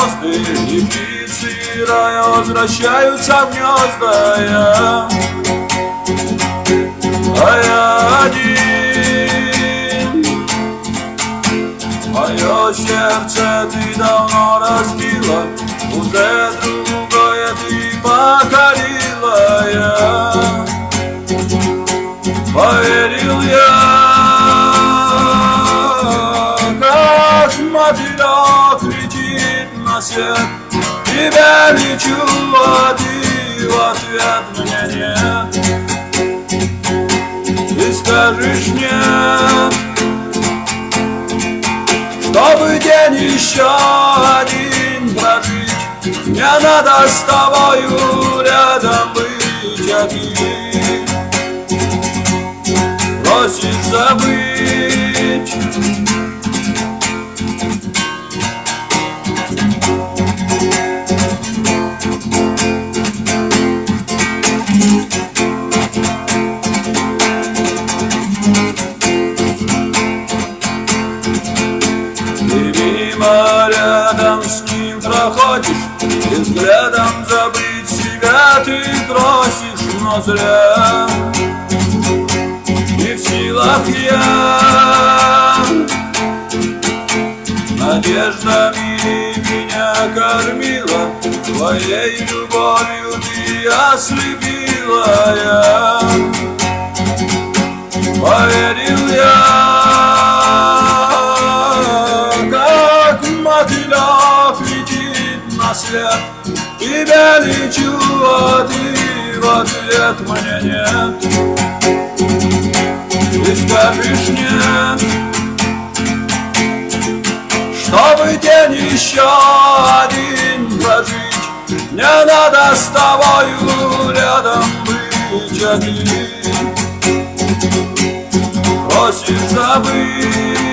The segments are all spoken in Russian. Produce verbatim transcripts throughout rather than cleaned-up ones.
звезды, и птицы рая возвращаются в гнезда. Я, а я один. Мое сердце ты давно разбила, уже другое ты покорила. Я поверил я, как мотылек летит на свет. Тебя лечу, а ты в ответ мне нет. Ты скажешь нет, чтобы день еще один прожить. Мне надо с тобою рядом быть, а ты просишь забыть. Рядом с ним проходишь, и взглядом забыть себя ты просишь, но зря. Не в силах я надеждами меня кормила, твоей любовью ты ослепила. Я поверил я, мотылек летит на свет. Тебя лечу, а ты в ответ мне нет. Ты скажешь нет, чтобы день еще один прожить. Мне надо с тобою рядом быть, а ты просишь забыть.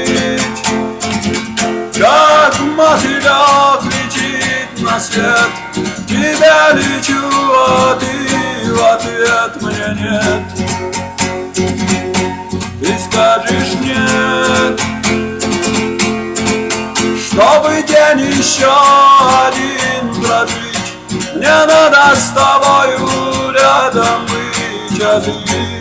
Как мотылек летит на свет. Тебя лечу, а ты в ответ мне нет. Ты скажешь нет, чтобы день еще один прожить. Мне надо с тобою рядом быть, а ты